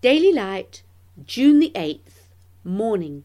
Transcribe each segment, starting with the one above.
Daily Light, June the 8th, morning.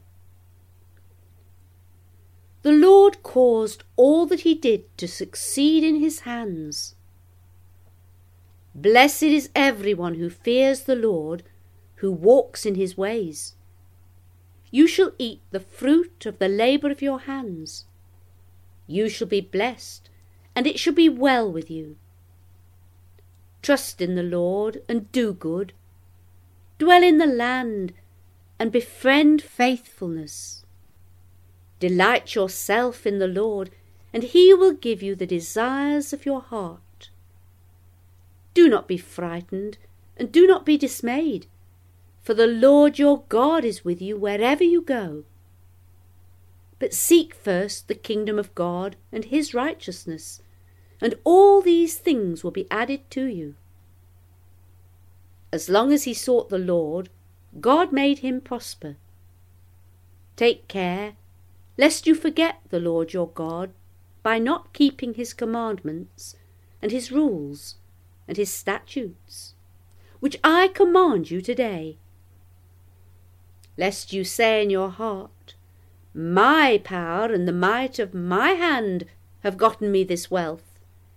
The Lord caused all that he did to succeed in his hands. Blessed is everyone who fears the Lord, who walks in his ways. You shall eat the fruit of the labour of your hands. You shall be blessed, and it shall be well with you. Trust in the Lord and do good. Dwell in the land and befriend faithfulness. Delight yourself in the Lord, and he will give you the desires of your heart. Do not be frightened, and do not be dismayed, for the Lord your God is with you wherever you go. But seek first the kingdom of God and his righteousness, and all these things will be added to you. As long as he sought the Lord, God made him prosper. Take care lest you forget the Lord your God by not keeping his commandments and his rules and his statutes, which I command you today. Lest you say in your heart, my power and the might of my hand have gotten me this wealth.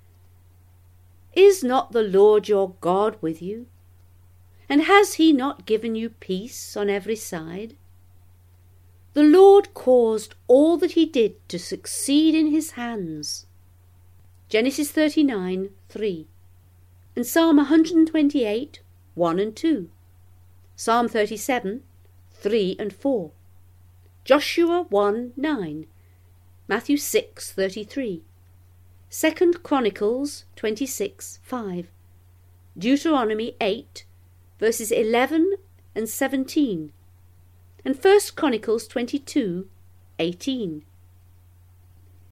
Is not the Lord your God with you? And has he not given you peace on every side? The Lord caused all that he did to succeed in his hands. Genesis 39:3, and Psalm 128, 1 and 2, Psalm 37, 3 and 4, Joshua 1:9, Matthew 6:33, 2 Chronicles 26:5, Deuteronomy 8, verses 11 and 17, and 1 Chronicles 22:18.